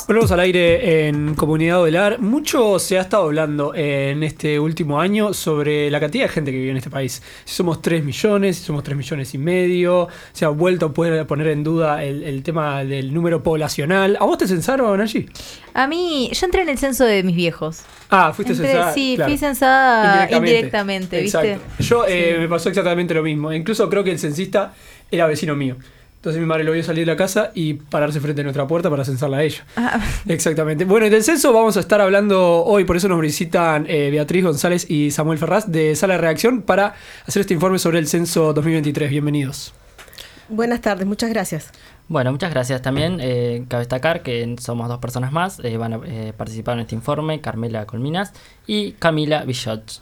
Volvemos al aire en Comunidad Ovelar. Mucho se ha estado hablando en este último año sobre la cantidad de gente que vive en este país. Si somos 3 millones, si somos 3 millones y medio. Se ha vuelto a poner en duda el tema del número poblacional. ¿A vos te censaron allí? A mí, yo entré en el censo de mis viejos. Ah, fuiste censada. Sí, claro. Fui censada indirectamente, ¿viste? Exacto. Yo me pasó exactamente lo mismo. Incluso creo que el censista era vecino mío. Entonces mi madre lo vio salir de la casa y pararse frente a nuestra puerta para censarla a ella. Ah. Exactamente. Bueno, y del censo vamos a estar hablando hoy, por eso nos visitan Beatriz González y Samuel Ferraz de Sala de Redacción para hacer este informe sobre el censo 2023. Bienvenidos. Buenas tardes, muchas gracias. Bueno, muchas gracias. También cabe destacar que somos 2 personas más, van a participar en este informe, Carmela Colminas y Camila Villot.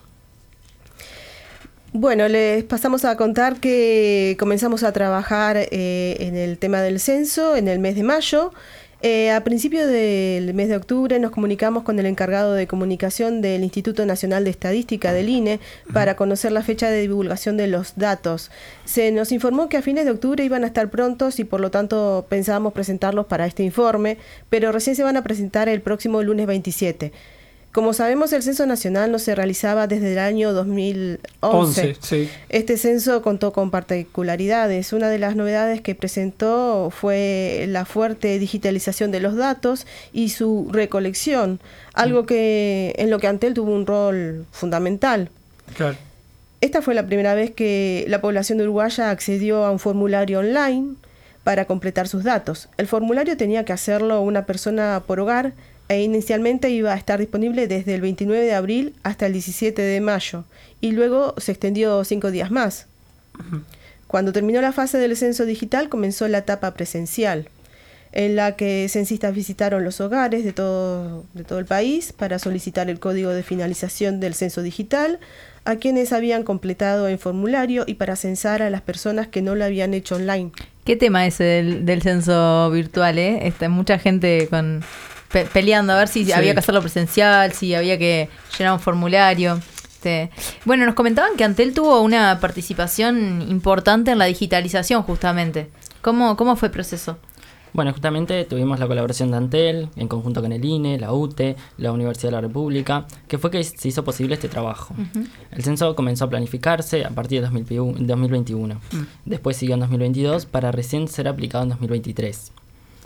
Bueno, les pasamos a contar que comenzamos a trabajar en el tema del censo en el mes de mayo. A principios del mes de octubre nos comunicamos con el encargado de comunicación del Instituto Nacional de Estadística, del INE, para conocer la fecha de divulgación de los datos. Se nos informó que a fines de octubre iban a estar prontos y por lo tanto pensábamos presentarlos para este informe, pero recién se van a presentar el próximo lunes 27. Como sabemos, el censo nacional no se realizaba desde el año 2011. Sí. Este censo contó con particularidades. Una de las novedades que presentó fue la fuerte digitalización de los datos y su recolección, algo en lo que Antel tuvo un rol fundamental. Claro. Esta fue la primera vez que la población uruguaya accedió a un formulario online para completar sus datos. El formulario tenía que hacerlo una persona por hogar, e inicialmente iba a estar disponible desde el 29 de abril hasta el 17 de mayo y luego se extendió 5 días más. Cuando terminó la fase del censo digital comenzó la etapa presencial, en la que censistas visitaron los hogares de todo el país para solicitar el código de finalización del censo digital a quienes habían completado el formulario y para censar a las personas que no lo habían hecho online. ¿Qué tema ese del censo virtual, mucha gente peleando a ver si había que hacerlo presencial, si había que llenar un formulario. Bueno, nos comentaban que Antel tuvo una participación importante en la digitalización justamente. ¿Cómo fue el proceso? Bueno, justamente tuvimos la colaboración de Antel en conjunto con el INE, la UTE, la Universidad de la República, que fue que se hizo posible este trabajo. Uh-huh. El censo comenzó a planificarse a partir de 2021. Después siguió en 2022 para recién ser aplicado en 2023.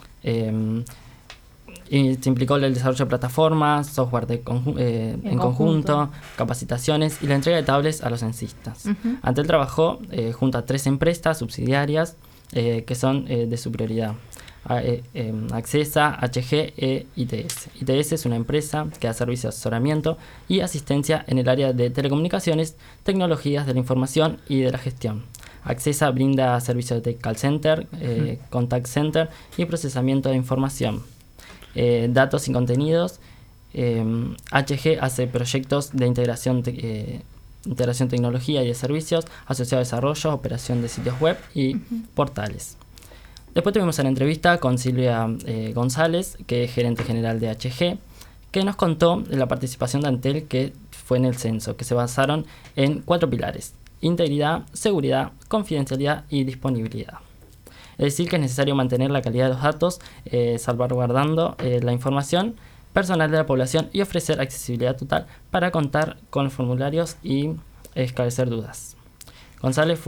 Y se implicó el desarrollo de plataformas, software en conjunto, capacitaciones y la entrega de tablets a los censistas. Uh-huh. Antel trabajó junto a 3 empresas subsidiarias que son de su prioridad. Accesa, HG e ITS. ITS es una empresa que da servicios de asesoramiento y asistencia en el área de telecomunicaciones, tecnologías de la información y de la gestión. Accesa brinda servicios de call center, contact center y procesamiento de información. Datos y contenidos. HG hace proyectos de integración tecnología y de servicios asociado a desarrollo, operación de sitios web y portales. Después tuvimos una entrevista con Silvia González, que es gerente general de HG, que nos contó de la participación de Antel que fue en el censo, que se basaron en 4 pilares: integridad, seguridad, confidencialidad y disponibilidad. Es decir, que es necesario mantener la calidad de los datos, salvaguardando la información personal de la población y ofrecer accesibilidad total para contar con los formularios y esclarecer dudas. González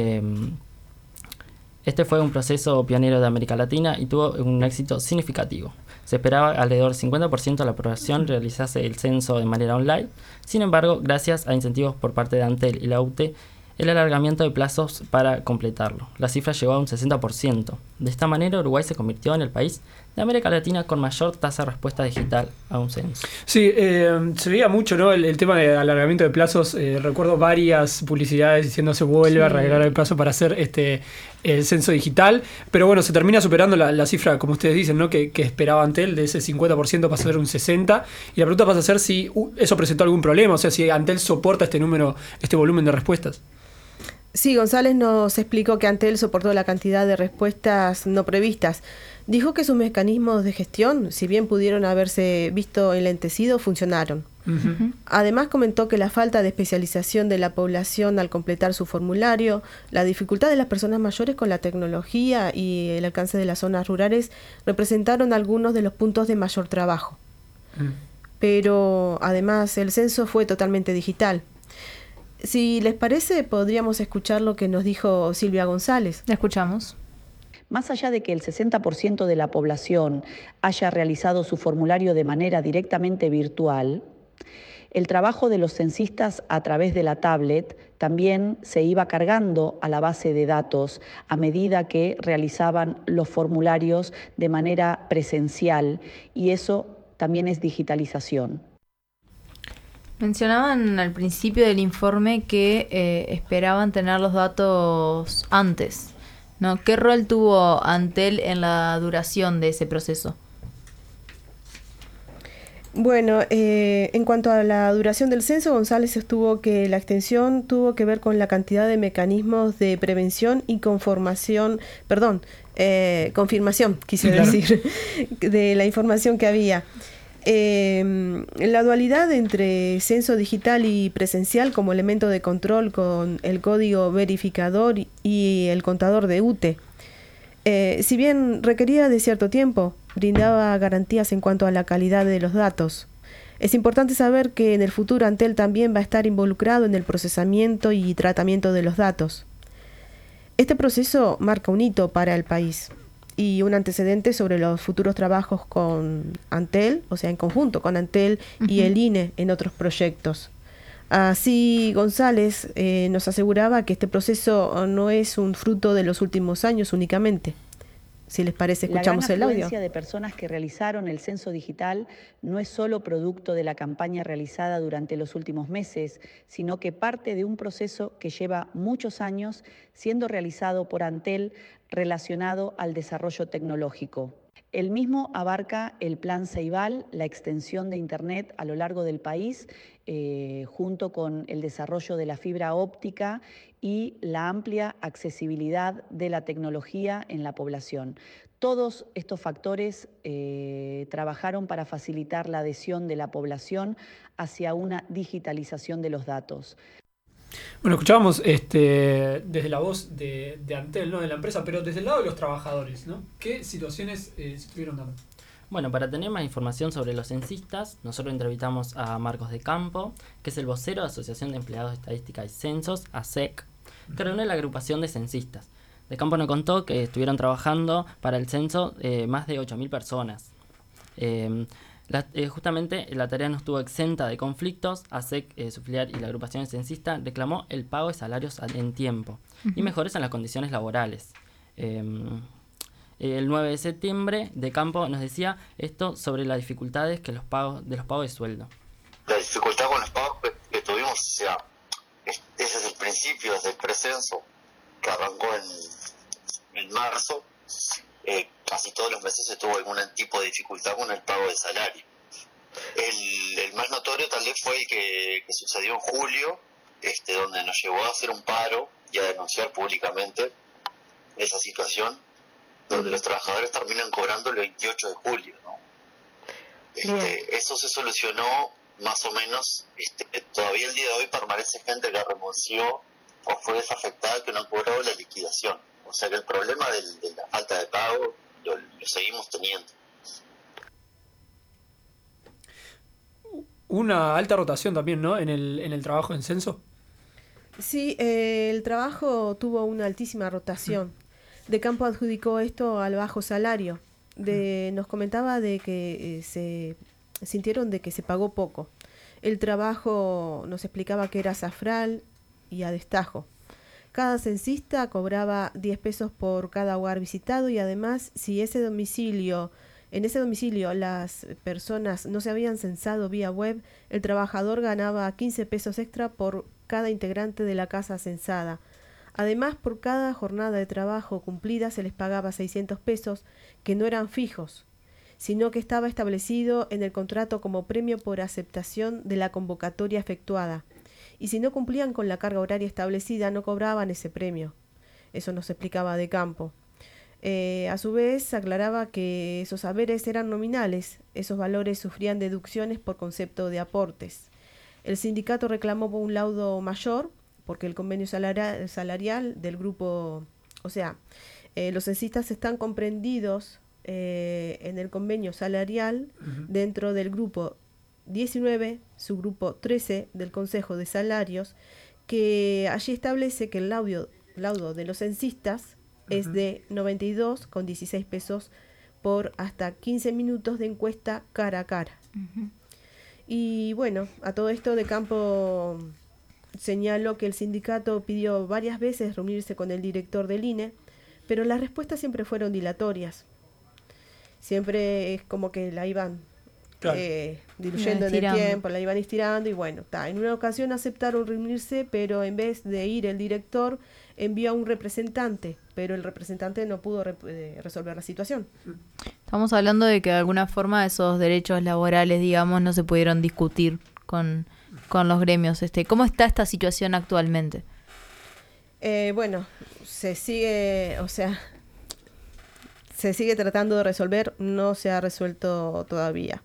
Este fue un proceso pionero de América Latina y tuvo un éxito significativo. Se esperaba alrededor del 50% de la población realizase el censo de manera online. Sin embargo, gracias a incentivos por parte de Antel y la UTE, el alargamiento de plazos para completarlo. La cifra llegó a un 60%. De esta manera, Uruguay se convirtió en el país de América Latina con mayor tasa de respuesta digital a un censo. Sí, se veía mucho, ¿no? El tema de alargamiento de plazos. Recuerdo varias publicidades diciendo se vuelve a arreglar el plazo para hacer el censo digital. Pero bueno, se termina superando la cifra, como ustedes dicen, ¿no? Que esperaba Antel, de ese 50% pasa a ser un 60%. Y la pregunta pasa a ser si eso presentó algún problema, o sea, si Antel soporta este volumen de respuestas. Sí, González nos explicó que Antel soportó la cantidad de respuestas no previstas. Dijo que sus mecanismos de gestión, si bien pudieron haberse visto enlentecidos, funcionaron. Además comentó que la falta de especialización de la población al completar su formulario, la dificultad de las personas mayores con la tecnología y el alcance de las zonas rurales representaron algunos de los puntos de mayor trabajo. Pero además el censo fue totalmente digital. Si les parece, podríamos escuchar lo que nos dijo Silvia González. La escuchamos. Más allá de que el 60% de la población haya realizado su formulario de manera directamente virtual, el trabajo de los censistas a través de la tablet también se iba cargando a la base de datos a medida que realizaban los formularios de manera presencial, y eso también es digitalización. Mencionaban al principio del informe que esperaban tener los datos antes, ¿no? ¿Qué rol tuvo Antel en la duración de ese proceso? Bueno, en cuanto a la duración del censo, González sostuvo que la extensión tuvo que ver con la cantidad de mecanismos de prevención y confirmación, quise decir, de la información que había. La dualidad entre censo digital y presencial como elemento de control con el código verificador y el contador de UTE. Si bien requería de cierto tiempo, brindaba garantías en cuanto a la calidad de los datos. Es importante saber que en el futuro Antel también va a estar involucrado en el procesamiento y tratamiento de los datos. Este proceso marca un hito para el país y un antecedente sobre los futuros trabajos con Antel, o sea, en conjunto con Antel y el INE en otros proyectos. Así, González nos aseguraba que este proceso no es un fruto de los últimos años únicamente. Si les parece, escuchamos el audio. La gran afluencia de personas que realizaron el censo digital no es solo producto de la campaña realizada durante los últimos meses, sino que parte de un proceso que lleva muchos años siendo realizado por Antel relacionado al desarrollo tecnológico. El mismo abarca el Plan Ceibal, la extensión de Internet a lo largo del país, junto con el desarrollo de la fibra óptica y la amplia accesibilidad de la tecnología en la población. Todos estos factores trabajaron para facilitar la adhesión de la población hacia una digitalización de los datos. Bueno, escuchábamos desde la voz de Antel, ¿no? De la empresa, pero desde el lado de los trabajadores, ¿no? ¿Qué situaciones se estuvieron dando? Bueno, para tener más información sobre los censistas, nosotros entrevistamos a Marcos de Campo, que es el vocero de la Asociación de Empleados de Estadística y Censos, ASEC, que reúne la agrupación de censistas. De Campo nos contó que estuvieron trabajando para el censo más de 8.000 personas. Justamente la tarea no estuvo exenta de conflictos. ASEC, su filial y la agrupación censista reclamó el pago de salarios en tiempo y mejores en las condiciones laborales. El 9 de septiembre, De Campo nos decía esto sobre las dificultades de los pagos de sueldo. La dificultad con los pagos que tuvimos, o sea, ese es el principio, desde el precenso, que arrancó en marzo. Casi todos los meses se tuvo algún tipo de dificultad con el pago de salario. El más notorio tal vez fue el que sucedió en julio, donde nos llevó a hacer un paro y a denunciar públicamente esa situación, donde los trabajadores terminan cobrando el 28 de julio, ¿no? Eso se solucionó más o menos. Todavía el día de hoy permanece gente que renunció o fue desafectada que no ha cobrado la liquidación. O sea que el problema de la falta de pago lo seguimos teniendo. Una alta rotación también, ¿no? En el trabajo en censo. Sí, el trabajo tuvo una altísima rotación. De Campo adjudicó esto al bajo salario. Nos comentaba de que se sintieron de que se pagó poco. El trabajo nos explicaba que era azafral y a destajo. Cada censista cobraba 10 pesos por cada hogar visitado y además, si en ese domicilio las personas no se habían censado vía web, el trabajador ganaba 15 pesos extra por cada integrante de la casa censada. Además, por cada jornada de trabajo cumplida se les pagaba 600 pesos, que no eran fijos, sino que estaba establecido en el contrato como premio por aceptación de la convocatoria efectuada. Y si no cumplían con la carga horaria establecida, no cobraban ese premio. Eso nos explicaba De Campo. A su vez, aclaraba que esos haberes eran nominales, esos valores sufrían deducciones por concepto de aportes. El sindicato reclamó un laudo mayor porque el convenio salarial del grupo, o sea, los censistas están comprendidos en el convenio salarial dentro del grupo 19, subgrupo 13 del Consejo de Salarios, que allí establece que el laudo de los censistas es de 92,16 pesos por hasta 15 minutos de encuesta cara a cara. Y bueno, a todo esto de Campo señaló que el sindicato pidió varias veces reunirse con el director del INE, pero las respuestas siempre fueron dilatorias. Siempre es como que la iban diluyendo en el tiempo, la iban estirando y bueno, en una ocasión aceptaron reunirse, pero en vez de ir el director envió a un representante, pero el representante no pudo resolver la situación. Estamos hablando de que de alguna forma esos derechos laborales, digamos, no se pudieron discutir con los gremios. ¿Cómo está esta situación actualmente? Bueno, se sigue tratando de resolver, no se ha resuelto todavía.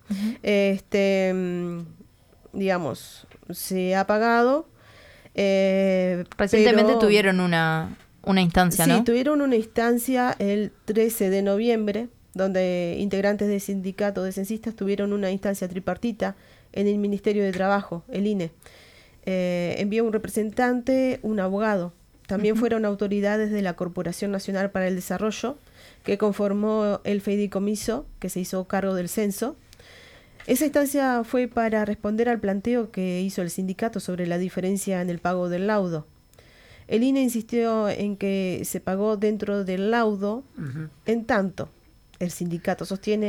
Digamos, se ha pagado. Recientemente tuvieron una instancia, ¿no? Sí, tuvieron una instancia el 13 de noviembre, donde integrantes del sindicato de censistas tuvieron una instancia tripartita en el Ministerio de Trabajo, el INE. Envió un representante, un abogado. También fueron autoridades de la Corporación Nacional para el Desarrollo, que conformó el fideicomiso que se hizo cargo del censo. Esa instancia fue para responder al planteo que hizo el sindicato sobre la diferencia en el pago del laudo. El INE insistió en que se pagó dentro del laudo, en tanto el sindicato sostiene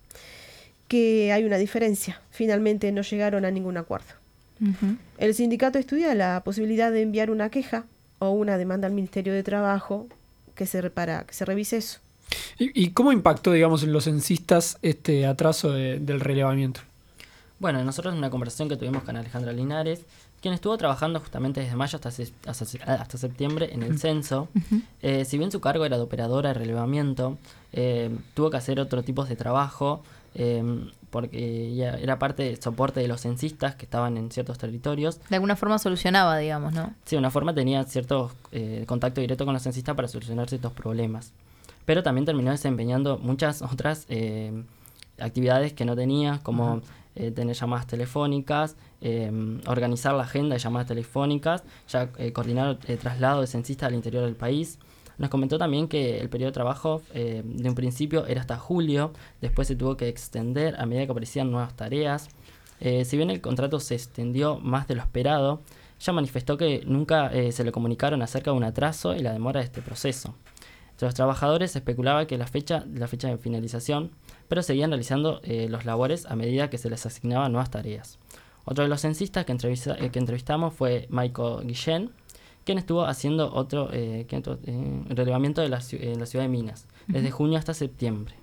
que hay una diferencia. Finalmente no llegaron a ningún acuerdo. El sindicato estudia la posibilidad de enviar una queja o una demanda al Ministerio de Trabajo para que se revise eso. ¿Y cómo impactó, digamos, en los censistas este atraso del relevamiento? Bueno, nosotros en una conversación que tuvimos con Alejandra Linares, quien estuvo trabajando justamente desde mayo hasta septiembre en el censo, si bien su cargo era de operadora de relevamiento, tuvo que hacer otro tipo de trabajo, porque ella era parte del soporte de los censistas que estaban en ciertos territorios. De alguna forma solucionaba, digamos, ¿no? Sí, de una forma tenía cierto contacto directo con los censistas para solucionar ciertos problemas. Pero también terminó desempeñando muchas otras actividades que no tenía, como tener llamadas telefónicas, organizar la agenda de llamadas telefónicas, coordinar el traslado de censistas al interior del país. Nos comentó también que el periodo de trabajo de un principio era hasta julio, después se tuvo que extender a medida que aparecían nuevas tareas. Si bien el contrato se extendió más de lo esperado, ella manifestó que nunca se le comunicaron acerca de un atraso y la demora de este proceso. Entre los trabajadores se especulaba que la fecha de finalización, pero seguían realizando los labores a medida que se les asignaban nuevas tareas. Otro de los censistas que entrevistamos fue Michael Guillén, quien estuvo haciendo otro relevamiento en la ciudad de Minas, desde junio hasta septiembre,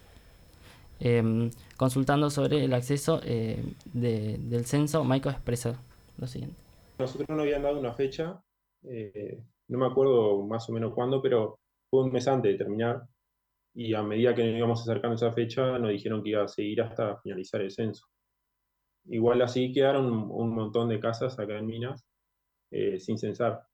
consultando sobre el acceso del censo. Michael expresa lo siguiente. Nosotros nos habían dado una fecha, no me acuerdo más o menos cuándo, pero fue un mes antes de terminar, y a medida que nos íbamos acercando a esa fecha nos dijeron que iba a seguir hasta finalizar el censo. Igual así quedaron un montón de casas acá en Minas sin censar.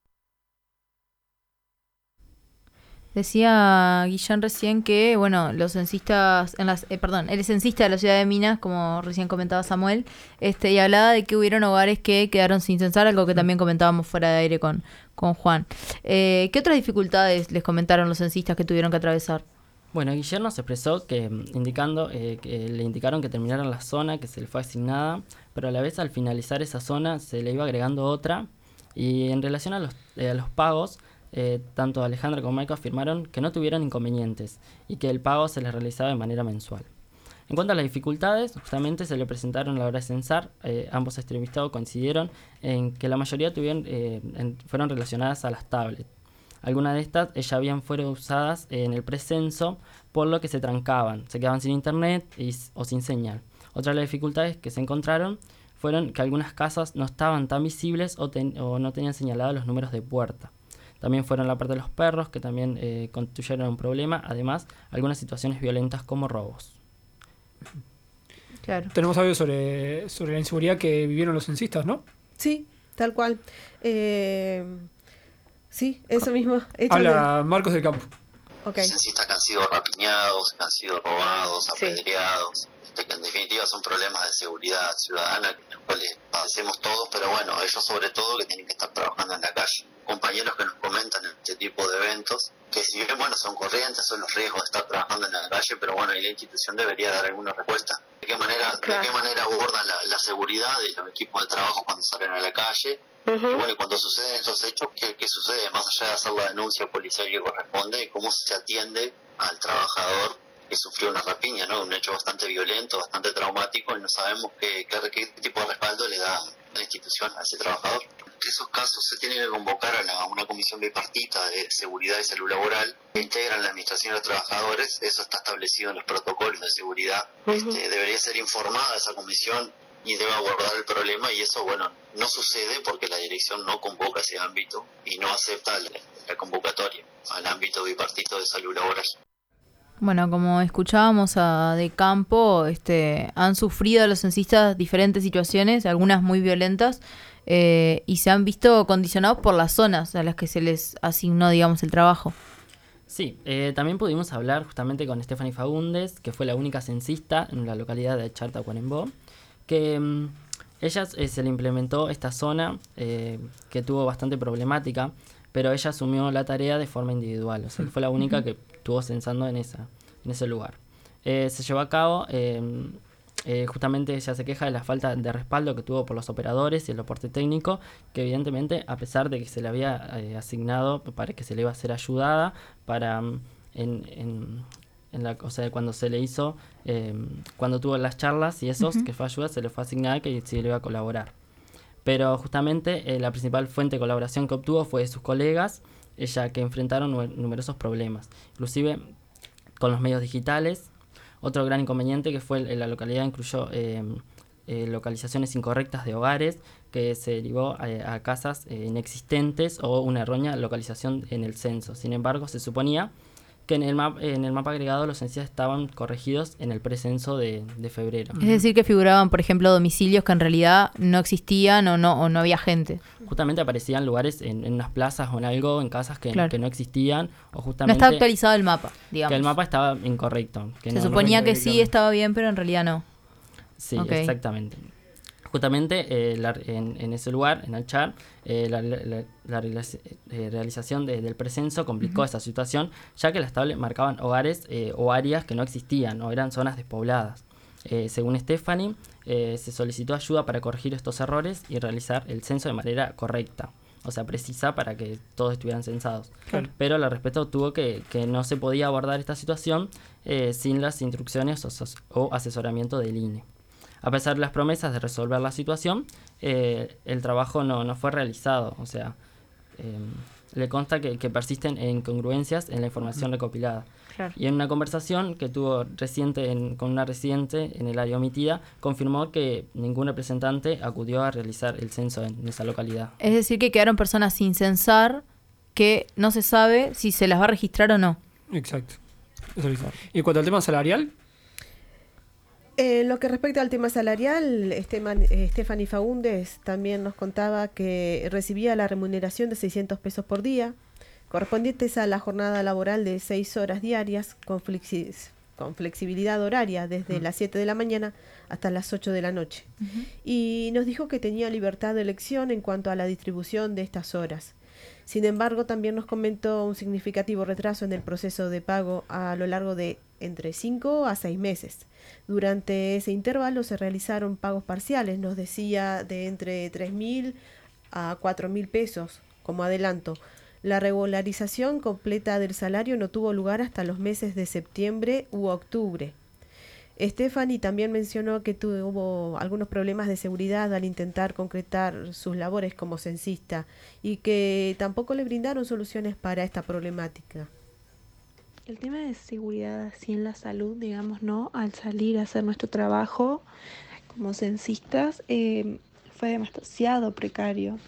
Decía Guillén recién que, bueno, los censistas, el censista de la ciudad de Minas, como recién comentaba Samuel, y hablaba de que hubieron hogares que quedaron sin censar, algo que también comentábamos fuera de aire con Juan. ¿Qué otras dificultades les comentaron los censistas que tuvieron que atravesar? Bueno, Guillermo nos expresó que le indicaron que terminaran la zona que se le fue asignada, pero a la vez al finalizar esa zona se le iba agregando otra, y en relación a los pagos, tanto Alejandra como Michael afirmaron que no tuvieron inconvenientes y que el pago se les realizaba de manera mensual. En cuanto a las dificultades, justamente se le presentaron a la hora de censar. Ambos entrevistados coincidieron en que la mayoría fueron relacionadas a las tablets. Algunas de estas fueron usadas en el precenso, por lo que se trancaban, se quedaban sin internet o sin señal. Otra de las dificultades que se encontraron fueron que algunas casas no estaban tan visibles o no tenían señalados los números de puerta. También fueron la parte de los perros, que también constituyeron un problema. Además, algunas situaciones violentas como robos. Claro. Tenemos algo sobre la inseguridad que vivieron los censistas, ¿no? Sí, tal cual. Sí, eso mismo. Habla Marcos del Campo. Okay. Censistas que han sido rapiñados, que han sido robados, apedreados, que en definitiva son problemas de seguridad ciudadana, los cuales padecemos todos, pero bueno, ellos sobre todo que tienen que estar trabajando en la calle. Compañeros que nos comentan en este tipo de eventos, que si bien bueno son corrientes, son los riesgos de estar trabajando en la calle, pero bueno, y la institución debería dar alguna respuesta. ¿De qué manera abordan la seguridad de los equipos de trabajo cuando salen a la calle? Y bueno, y cuando suceden esos hechos, ¿qué sucede? Más allá de hacer la denuncia policial que corresponde, ¿cómo se atiende al trabajador que sufrió una rapiña, ¿no? Un hecho bastante violento, bastante traumático, y no sabemos qué tipo de respaldo le da la institución a ese trabajador. En esos casos se tiene que convocar a una comisión bipartita de seguridad y salud laboral que integran la administración de trabajadores. Eso está establecido en los protocolos de seguridad. Debería ser informada esa comisión y debe abordar el problema, y eso, bueno, no sucede porque la dirección no convoca ese ámbito y no acepta la convocatoria al ámbito bipartito de salud laboral. Bueno, como escuchábamos a De Campo, han sufrido los censistas diferentes situaciones, algunas muy violentas, y se han visto condicionados por las zonas a las que se les asignó, digamos, el trabajo. Sí, también pudimos hablar justamente con Stephanie Fagundes, que fue la única censista en la localidad de Chartacuarembó, que ella se le implementó esta zona que tuvo bastante problemática, pero ella asumió la tarea de forma individual, o sea, fue la única que estuvo censando en ese lugar. Se llevó a cabo, justamente ella se queja de la falta de respaldo que tuvo por los operadores y el soporte técnico, que evidentemente, a pesar de que se le había asignado para que se le iba a ser ayudada, para o sea, cuando se le hizo, cuando tuvo las charlas y esos, que fue ayuda, se le fue asignada que se le iba a colaborar. Pero justamente la principal fuente de colaboración que obtuvo fue de sus colegas, ella que enfrentaron numerosos problemas, inclusive con los medios digitales. Otro gran inconveniente que fue la localidad incluyó localizaciones incorrectas de hogares, que se derivó a casas inexistentes o una errónea localización en el censo. Sin embargo, se suponía que en el mapa agregado los censistas estaban corregidos en el precenso de febrero. Es decir, que figuraban, por ejemplo, domicilios que en realidad no existían o no había gente. Justamente aparecían lugares en unas plazas o en algo, en casas que no existían, o justamente... No está actualizado el mapa, digamos. Que el mapa estaba incorrecto. Se suponía que sí estaba bien, pero en realidad no. Sí, exactamente. Justamente en ese lugar, en Alchar, la realización del precenso complicó esta situación, ya que las tablas marcaban hogares o áreas que no existían o eran zonas despobladas. Según Stephanie, se solicitó ayuda para corregir estos errores y realizar el censo de manera correcta, o sea, precisa, para que todos estuvieran censados. Claro. Pero la respuesta obtuvo que no se podía abordar esta situación sin las instrucciones o asesoramiento del INE. A pesar de las promesas de resolver la situación, el trabajo no fue realizado. O sea, le consta que persisten incongruencias en la información recopilada. Claro. Y en una conversación que tuvo con una residente en el área omitida, confirmó que ningún representante acudió a realizar el censo en esa localidad. Es decir, que quedaron personas sin censar que no se sabe si se las va a registrar o no. Exacto. Y en cuanto al tema salarial... Lo que respecta al tema salarial, Stephanie Fagundes también nos contaba que recibía la remuneración de 600 pesos por día, correspondientes a la jornada laboral de 6 horas diarias, con flexibilidad horaria desde las 7 de la mañana hasta las 8 de la noche. Y nos dijo que tenía libertad de elección en cuanto a la distribución de estas horas. Sin embargo, también nos comentó un significativo retraso en el proceso de pago a lo largo de entre 5 a 6 meses. Durante ese intervalo se realizaron pagos parciales, nos decía, de entre 3.000 a 4.000 pesos como adelanto. La regularización completa del salario no tuvo lugar hasta los meses de septiembre u octubre. Stephanie también mencionó que tuvo algunos problemas de seguridad al intentar concretar sus labores como censista y que tampoco le brindaron soluciones para esta problemática. El tema de seguridad así en la salud, digamos, ¿no? Al salir a hacer nuestro trabajo como censistas, fue demasiado precario.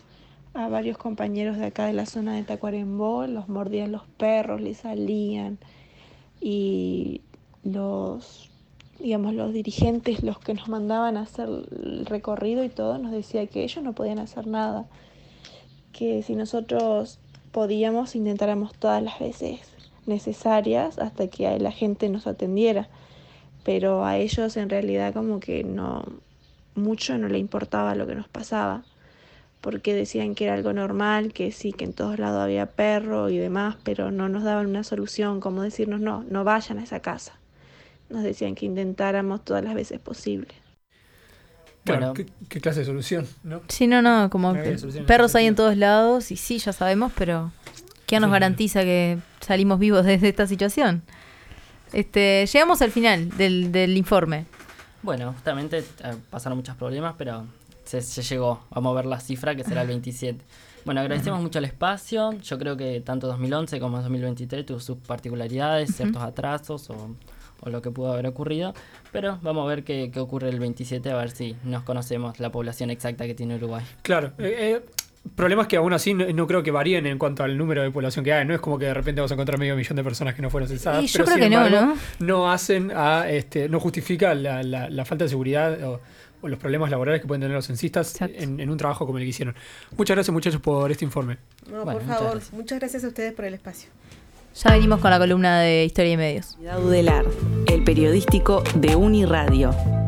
a varios compañeros de acá de la zona de Tacuarembó, los mordían los perros, les salían, y los dirigentes, los que nos mandaban a hacer el recorrido y todo, nos decían que ellos no podían hacer nada, que si nosotros podíamos, intentáramos todas las veces necesarias hasta que la gente nos atendiera, pero a ellos en realidad como que no le importaba lo que nos pasaba, porque decían que era algo normal, que sí, que en todos lados había perro y demás, pero no nos daban una solución, como decirnos no vayan a esa casa. Nos decían que intentáramos todas las veces posibles. Claro, ¿qué clase de solución? ¿No? Sí, como perros hay en todos lados y sí, ya sabemos, pero ¿qué nos garantiza que salimos vivos desde esta situación? Llegamos al final del informe. Bueno, justamente pasaron muchos problemas, pero se llegó. Vamos a ver la cifra, que será el 27. Bueno, agradecemos mucho el espacio. Yo creo que tanto 2011 como 2023 tuvo sus particularidades, ciertos atrasos o lo que pudo haber ocurrido. Pero vamos a ver qué ocurre el 27, a ver si nos conocemos la población exacta que tiene Uruguay. Claro. Problemas que aún así no creo que varíen en cuanto al número de población que hay. No es como que de repente vamos a encontrar 500.000 de personas que no fueron censadas. Yo creo que no. No hacen no justifica la falta de seguridad o los problemas laborales que pueden tener los censistas en un trabajo como el que hicieron. Muchas gracias, muchachos, por este informe. No, por favor, muchas gracias a ustedes por el espacio. Ya venimos con la columna de Historia y Medios. Udelar, el periodístico de Uniradio.